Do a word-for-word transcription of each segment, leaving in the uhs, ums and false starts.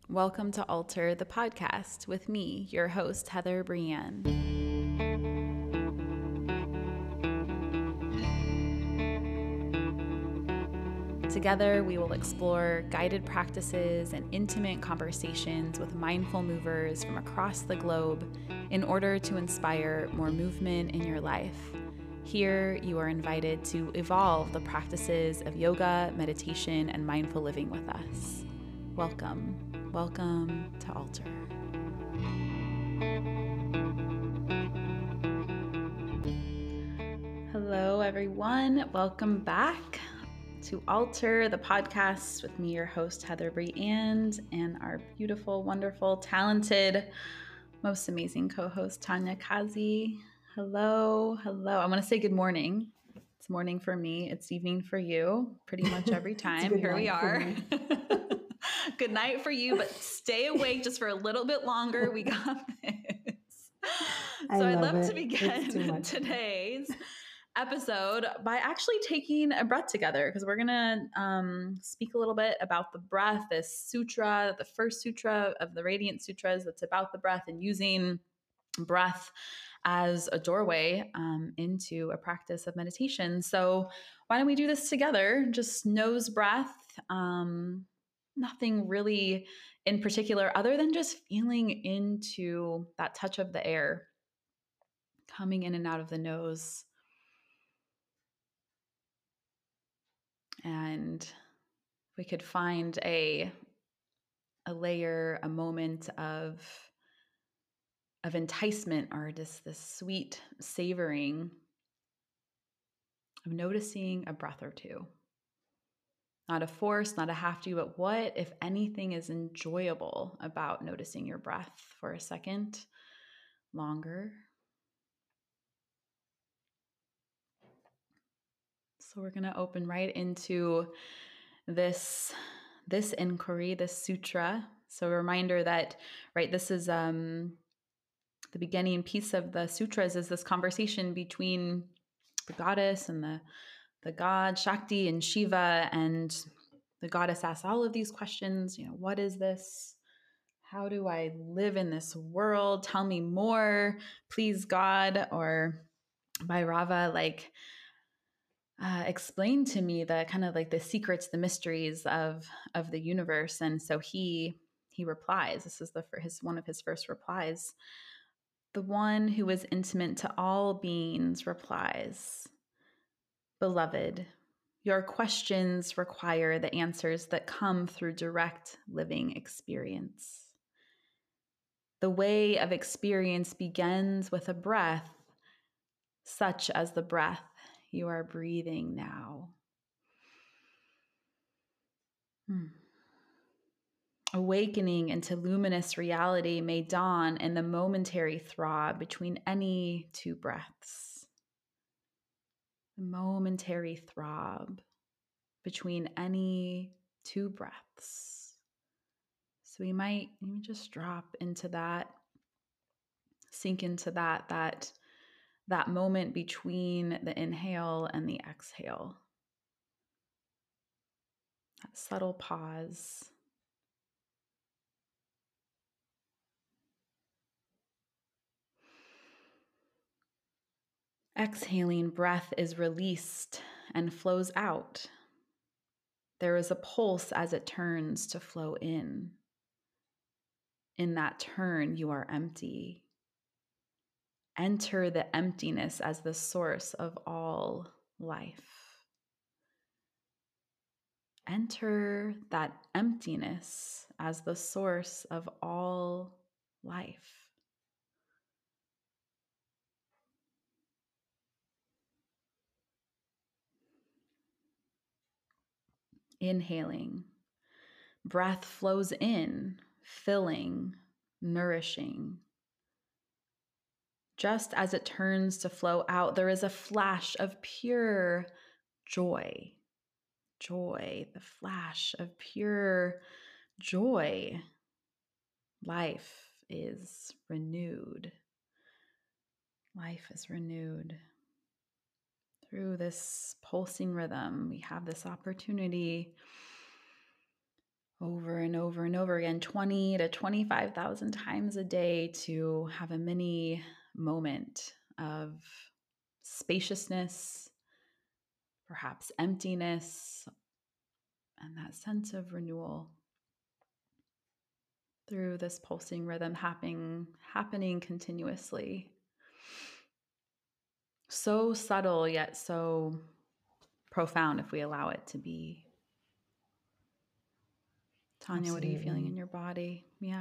Welcome to Alter the Podcast with me, your host, Heather Brienne. Together, we will explore guided practices and intimate conversations with mindful movers from across the globe in order to inspire more movement in your life. Here, you are invited to evolve the practices of yoga, meditation, and mindful living with us. Welcome. Welcome to Alter. Hello, everyone. Welcome back to Alter the Podcast with me, your host, Heather Brienne, and our beautiful, wonderful, talented, most amazing co-host, Tanya Kazi. Hello. Hello. I want to say good morning. It's morning for me. It's evening for you. Pretty much every time. Here we are. Good night for you, but stay awake just for a little bit longer. We got this. So I'd love it. to begin today's episode by actually taking a breath together, because we're going to um, speak a little bit about the breath, this sutra, the first sutra of the Radiant Sutras that's about the breath and using breath as a doorway um, into a practice of meditation. So why don't we do this together? Just nose breath. Um, nothing really in particular other than just feeling into that touch of the air coming in and out of the nose. And we could find a, a layer, a moment of, of enticement, or just this sweet savoring of noticing a breath or two. Not a force, not a have to, but what, if anything, is enjoyable about noticing your breath for a second longer. So we're going to open right into this, this inquiry, this sutra. So a reminder that, right, this is um, the beginning piece of the sutras is this conversation between the goddess and the, the god, Shakti and Shiva, and the goddess asks all of these questions. You know, what is this? How do I live in this world? Tell me more, please, God. Or Bhairava, like, uh, explain to me the kind of like the secrets, the mysteries of of the universe. And so he he replies. This is the his one of his first replies. The one who is intimate to all beings replies, "Beloved, your questions require the answers that come through direct living experience. The way of experience begins with a breath, such as the breath you are breathing now." Hmm. Awakening into luminous reality may dawn in the momentary throb between any two breaths. The momentary throb between any two breaths. So we might even just drop into that, sink into that, that, that moment between the inhale and the exhale. That subtle pause. Exhaling, breath is released and flows out. There is a pulse as it turns to flow in. In that turn, you are empty. Enter the emptiness as the source of all life. Enter that emptiness as the source of all life. Inhaling, breath flows in, filling, nourishing. Just as it turns to flow out, there is a flash of pure joy. Joy, the flash of pure joy. Life is renewed. Life is renewed. Through this pulsing rhythm, we have this opportunity over and over and over again, twenty to twenty-five thousand times a day, to have a mini moment of spaciousness, perhaps emptiness, and that sense of renewal through this pulsing rhythm happening, happening continuously. So subtle, yet so profound if we allow it to be. Tanya, Absolutely. what are you feeling in your body? Yeah.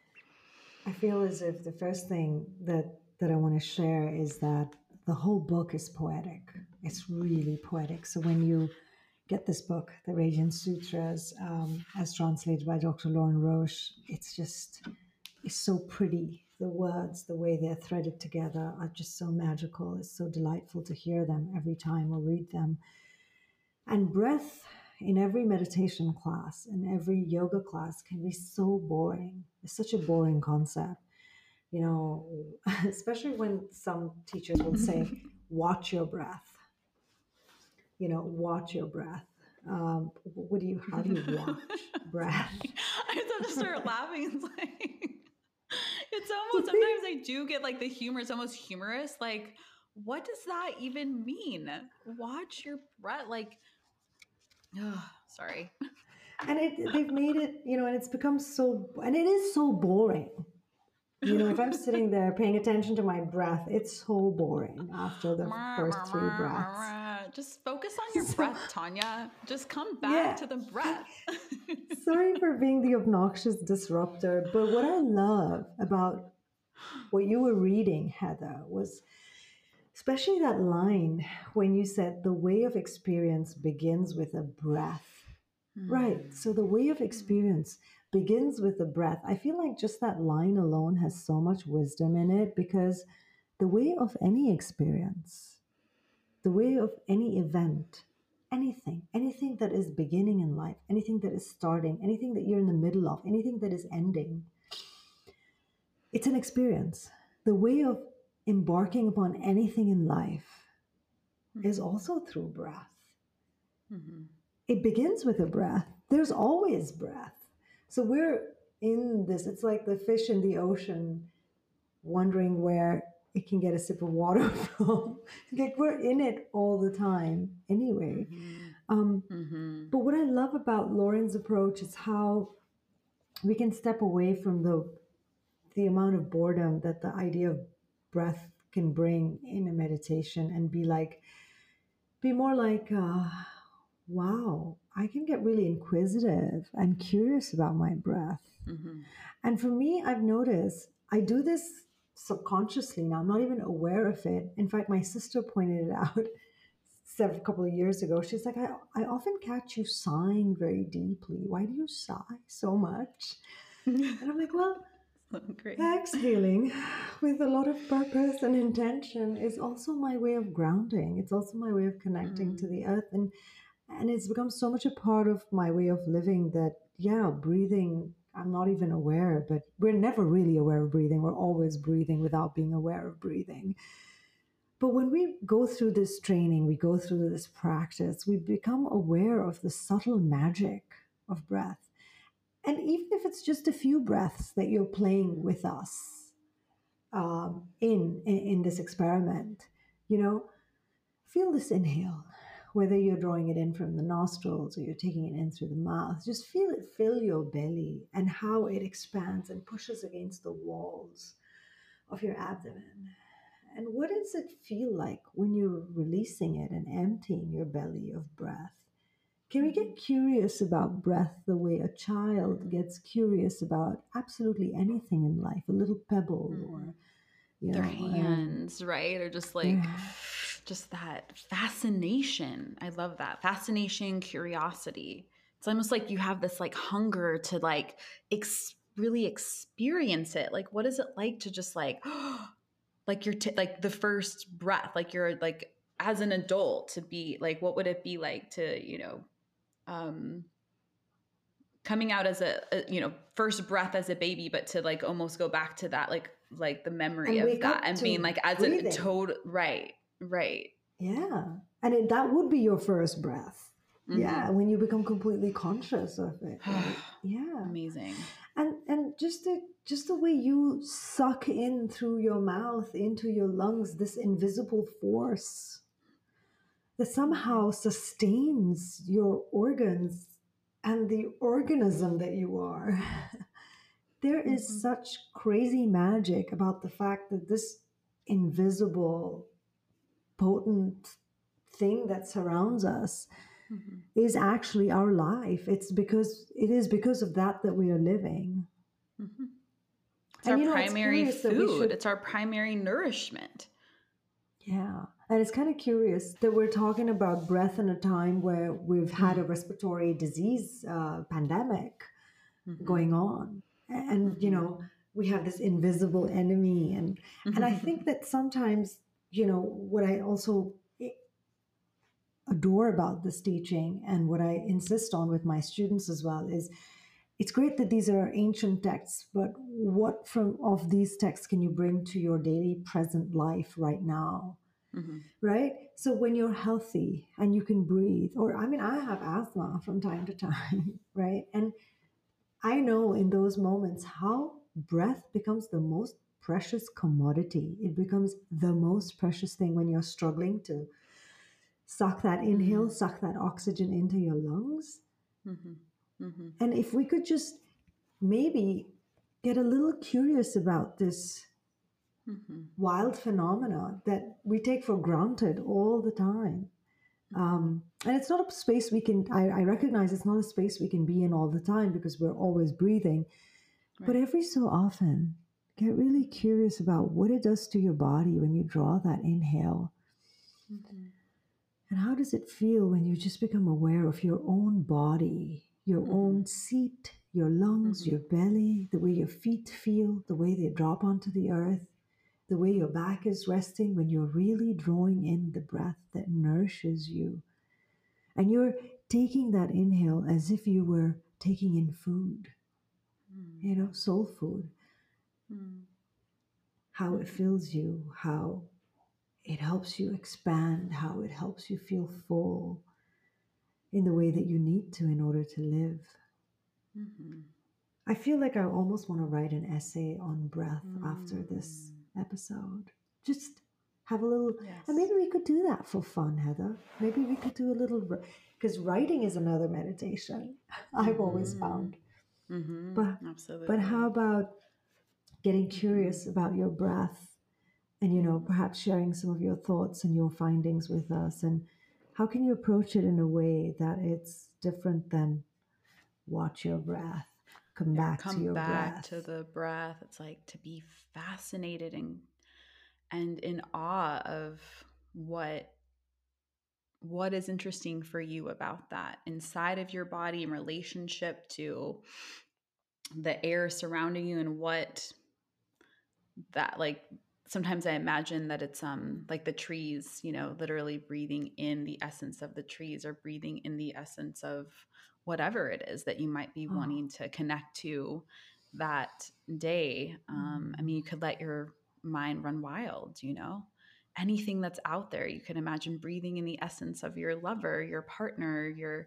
I feel as if the first thing that, that I want to share is that the whole book is poetic. It's really poetic. So when you get this book, The Radiant Sutras, um, as translated by Doctor Lauren Roche, it's just, it's so pretty. The words, the way they're threaded together are just so magical. It's so delightful to hear them every time or read them. And breath in every meditation class, in every yoga class, can be so boring. It's such a boring concept, you know, especially when some teachers will say, watch your breath, you know, watch your breath. Um, what do you, how do you watch breath? I just have to start laughing. It's like, it's almost, sometimes I do get like the humor, it's almost humorous. Like, what does that even mean? Watch your breath. Like, oh, sorry. And it, they've made it, you know, and it's become so, and it is so boring. You know, if I'm sitting there paying attention to my breath, it's so boring after the first three breaths. Just focus on your so, breath, Tanya. Just come back yeah. to the breath. Sorry for being the obnoxious disruptor, but what I love about what you were reading, Heather, was especially that line when you said the way of experience begins with a breath. Mm. Right. So the way of experience begins with the breath. I feel like just that line alone has so much wisdom in it, because the way of any experience, the way of any event, anything, anything that is beginning in life, anything that is starting, anything that you're in the middle of, anything that is ending, it's an experience. The way of embarking upon anything in life mm-hmm. is also through breath. Mm-hmm. It begins with a breath. There's always breath. So we're in this, it's like the fish in the ocean wondering where it can get a sip of water from. Like we're in it all the time anyway. Mm-hmm. Um, mm-hmm. But what I love about Lauren's approach is how we can step away from the the amount of boredom that the idea of breath can bring in a meditation, and be like, be more like, uh, wow, I can get really inquisitive and curious about my breath. Mm-hmm. And for me, I've noticed I do this subconsciously now. I'm not even aware of it. In fact, my sister pointed it out several couple of years ago. She's like, I, I often catch you sighing very deeply. Why do you sigh so much? And I'm like, well, great. Exhaling with a lot of purpose and intention is also my way of grounding. It's also my way of connecting mm. to the earth. And and it's become so much a part of my way of living that, yeah, breathing, I'm not even aware, but we're never really aware of breathing. We're always breathing without being aware of breathing. But when we go through this training, we go through this practice, we become aware of the subtle magic of breath. And even if it's just a few breaths that you're playing with us um, in, in in this experiment, you know, feel this inhale, whether you're drawing it in from the nostrils or you're taking it in through the mouth. Just feel it fill your belly and how it expands and pushes against the walls of your abdomen. And what does it feel like when you're releasing it and emptying your belly of breath? Can we get curious about breath the way a child gets curious about absolutely anything in life, a little pebble mm. or, you their know, hands, um, right? Or just like, yeah. just that fascination. I love that. Fascination, curiosity. It's almost like you have this like hunger to like ex- really experience it. Like, what is it like to just like, like you're t- like the first breath, like you're like, as an adult to be like, what would it be like to, you know, um, coming out as a, a, you know, first breath as a baby, but to like almost go back to that, like, like the memory of that and being like as breathing. a total, right, right. Yeah. And it, that would be your first breath. yeah, Mm-hmm. when you become completely conscious of it, right? Yeah. Amazing. And and just the just the way you suck in through your mouth into your lungs this invisible force that somehow sustains your organs and the organism that you are. There is Mm-hmm. such crazy magic about the fact that this invisible, potent thing that surrounds us Mm-hmm. is actually our life. It's because it is because of that that we are living. Mm-hmm. It's And our you know, it's primary curious that we food. should, It's our primary nourishment. yeah. And it's kind of curious that we're talking about breath in a time where we've had a respiratory disease uh, pandemic Mm-hmm. going on. And, you Mm-hmm. know, we have this invisible enemy. And, and I think that sometimes, you know, what I also adore about this teaching and what I insist on with my students as well is it's great that these are ancient texts, but what from of these texts can you bring to your daily present life right now? Mm-hmm. Right? So when you're healthy and you can breathe, or I mean, I have asthma from time to time, right? And I know in those moments how breath becomes the most precious commodity. It becomes the most precious thing when you're struggling to suck that inhale, Mm-hmm. suck that oxygen into your lungs. Mm-hmm. Mm-hmm. And if we could just maybe get a little curious about this Mm-hmm. wild phenomena that we take for granted all the time. Um, and it's not a space we can, I, I recognize it's not a space we can be in all the time because we're always breathing. Right. But every so often, get really curious about what it does to your body when you draw that inhale. Mm-hmm. And how does it feel when you just become aware of your own body, your Mm-hmm. own seat, your lungs, Mm-hmm. your belly, the way your feet feel, the way they drop onto the earth, the way your back is resting when you're really drawing in the breath that nourishes you. And you're taking that inhale as if you were taking in food, Mm-hmm. you know, soul food. Mm-hmm. How it fills you, how it helps you expand, how it helps you feel full in the way that you need to in order to live. Mm-hmm. I feel like I almost want to write an essay on breath after this Mm. episode. Just have a little, Yes. and maybe we could do that for fun, Heather. Maybe we could do a little, because writing is another meditation, I've always found. Mm-hmm. But, Absolutely. but how about getting Mm-hmm. curious about your breath and, you know, perhaps sharing some of your thoughts and your findings with us? And how can you approach it in a way that it's different than watch your breath? Come Yeah, back come to your back breath. to the breath. It's like to be fascinated and and in awe of what what is interesting for you about that inside of your body in relationship to the air surrounding you and what that like sometimes I imagine that it's um like the trees, you know, literally breathing in the essence of the trees or breathing in the essence of whatever it is that you might be Oh. wanting to connect to that day. Um, I mean, you could let your mind run wild, you know, anything that's out there. You can imagine breathing in the essence of your lover, your partner, your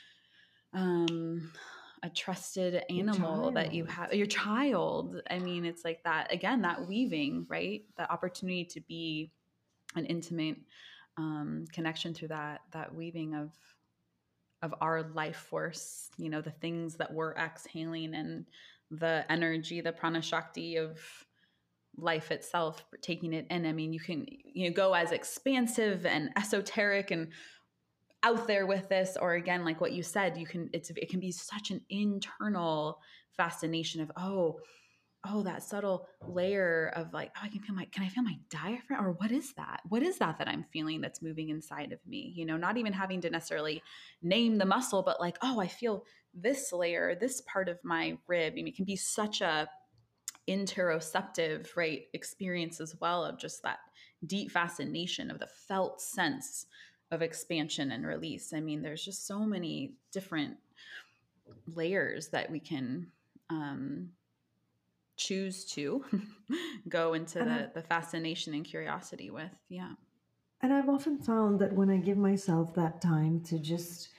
um a trusted animal that you have, your child. I mean, it's like that again, that weaving, right? The opportunity to be an intimate um, connection through that that weaving of of our life force, you know, the things that we're exhaling and the energy, the prana shakti of life itself, taking it in. I mean, you can, you know, go as expansive and esoteric and out there with this, or again, like what you said, you can, it's, it can be such an internal fascination of, oh, oh, that subtle layer of like, oh, I can feel my, can I feel my diaphragm? Or what is that? What is that that I'm feeling that's moving inside of me? You know, not even having to necessarily name the muscle, but like, oh, I feel this layer, this part of my rib. I mean, it can be such a interoceptive, right, experience as well of just that deep fascination of the felt sense of expansion and release. I mean, there's just so many different layers that we can um, choose to go into And, I, the the fascination and curiosity with. Yeah. and I've often found that when I give myself that time to just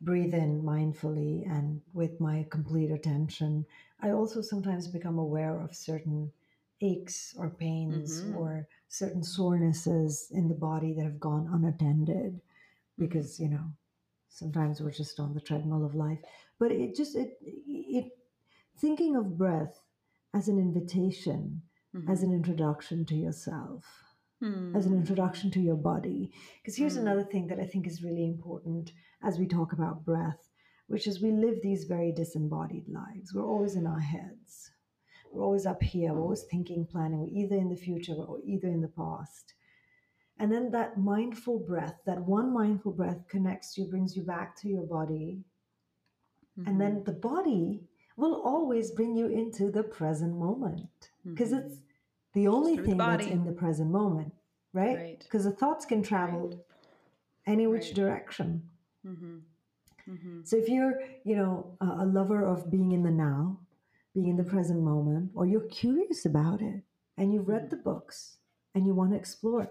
breathe in mindfully and with my complete attention, I also sometimes become aware of certain aches or pains Mm-hmm. or certain sorenesses in the body that have gone unattended because, you know, sometimes we're just on the treadmill of life. But it just, it, it, thinking of breath as an invitation, Mm-hmm. as an introduction to yourself, Mm-hmm. as an introduction to your body. Because here's Mm. another thing that I think is really important as we talk about breath, which is we live these very disembodied lives. We're always in our heads. We're always up here. We're always thinking, planning. We're either in the future or either in the past. And then that mindful breath, that one mindful breath connects you, brings you back to your body. Mm-hmm. And then the body will always bring you into the present moment because Mm-hmm. it's the only Through the thing that's body. in the present moment, right? Right. Because the thoughts can travel Right. any which Right. direction. Mm-hmm. Mm-hmm. So if you're, you know, a, a lover of being in the now, being in the present moment, or you're curious about it and you've read Mm-hmm. the books and you want to explore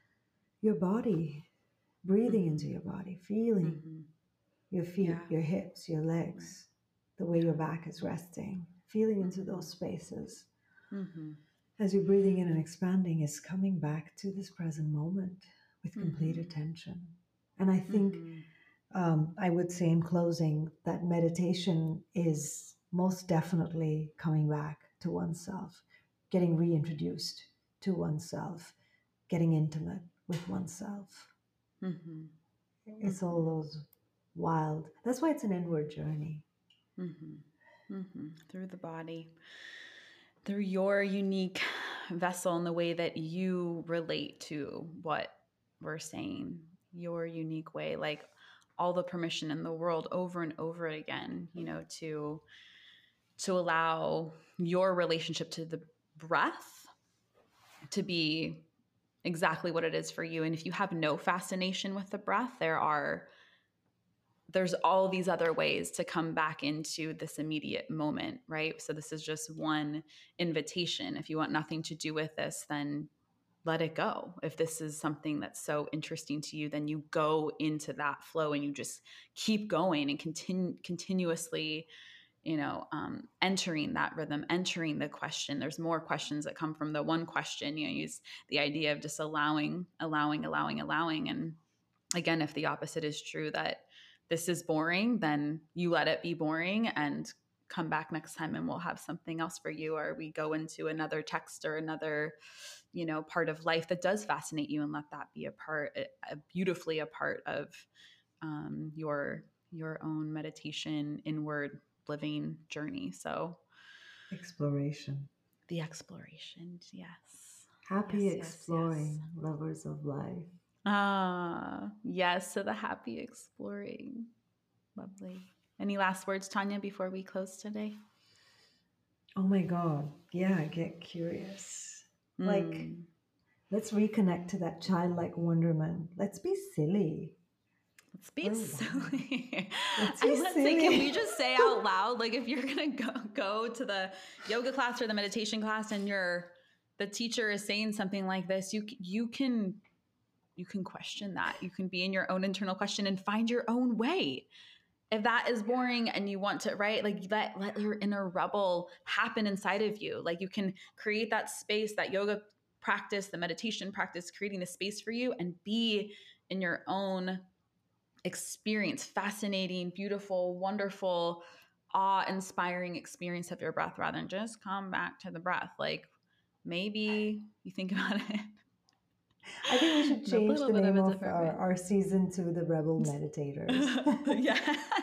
your body, breathing Mm-hmm. into your body, feeling Mm-hmm. your feet, Yeah. your hips, your legs, Right. the way Yeah. your back is resting, feeling into Mm-hmm. those spaces. Mm-hmm. As you're breathing in and expanding, is coming back to this present moment with complete Mm-hmm. attention. And I think Mm-hmm. um, I would say in closing that meditation is most definitely coming back to oneself, getting reintroduced to oneself, getting intimate with oneself. Mm-hmm. It's all those wild. That's why it's an inward journey. Mm-hmm. Mm-hmm. Through the body, through your unique vessel and the way that you relate to what we're saying, your unique way, like all the permission in the world over and over again, you know, to to allow your relationship to the breath to be exactly what it is for you. And if you have no fascination with the breath, there are there's all these other ways to come back into this immediate moment, right? So this is just one invitation. If you want nothing to do with this, then let it go. If this is something that's so interesting to you, then you go into that flow and you just keep going and continue continuously, you know, um, entering that rhythm, entering the question. There's more questions that come from the one question. You know, use the idea of just allowing, allowing, allowing, allowing. And again, if the opposite is true, that this is boring, then you let it be boring and come back next time and we'll have something else for you. Or we go into another text or another, you know, part of life that does fascinate you and let that be a part, a, beautifully a part of um, your, your own meditation, inward living journey. So Exploration. the exploration. Yes. Happy Yes, yes, exploring, yes. lovers of life. Ah, yes, to the happy exploring. Lovely. Any last words, Tanya, before we close today? Oh my God. Yeah, get curious. Mm. Like, let's reconnect to that childlike wonderment. Let's be silly. Let's be For a silly. Let's And be let's silly. say, can we just say out loud, like if you're gonna go go to the yoga class or the meditation class and you're the teacher is saying something like this, you you can you can question that. You can be in your own internal question and find your own way. If that is boring and you want to, right, like let, let your inner rebel happen inside of you. Like you can create that space, that yoga practice, the meditation practice, creating a space for you and be in your own experience, fascinating, beautiful, wonderful, awe-inspiring experience of your breath rather than just come back to the breath. Like maybe you think about it. I think we should in a change little the bit of name a of different our, way. our season to the Rebel Meditators. Yeah.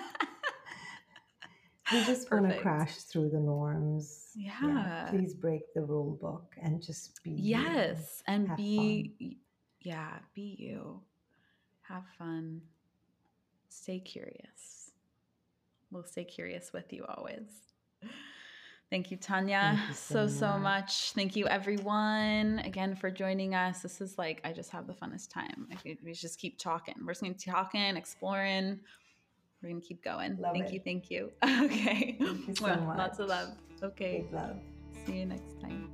We just want to Perfect. crash through the norms. Yeah. Yeah. Please break the rule book and just be Yes. you. And Have be, fun. yeah, be you. Have fun. Stay curious. We'll stay curious with you always. Thank you, Tanya, Thank you so, so so much. much. Thank you, everyone, again, for joining us. This is like, I just have the funnest time. We, we just keep talking. We're just going to keep talking, exploring. We're going to keep going. Love thank it. you. Thank you. Okay. Thank you so Mwah. much. Lots of love. Okay. Big love. See you next time.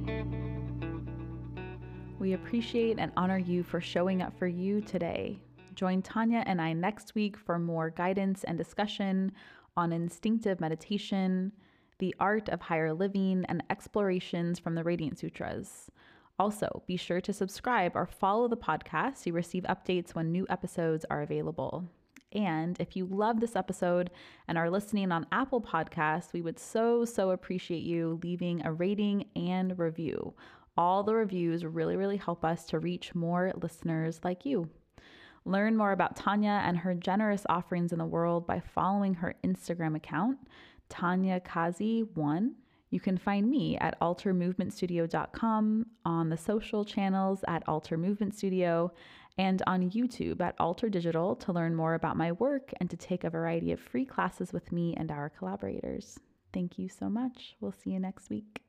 We appreciate and honor you for showing up for you today. Join Tanya and I next week for more guidance and discussion on instinctive meditation, the art of higher living, and explorations from the Radiant Sutras. Also, be sure to subscribe or follow the podcast so you receive updates when new episodes are available. And if you love this episode and are listening on Apple Podcasts, we would so, so appreciate you leaving a rating and review. All the reviews really, really help us to reach more listeners like you. Learn more about Tanya and her generous offerings in the world by following her Instagram account, Tanya Kazi one. You can find me at alter movement studio dot com, on the social channels at Alter Movement Studio, and on YouTube at Alter Digital to learn more about my work and to take a variety of free classes with me and our collaborators. Thank you so much. We'll see you next week.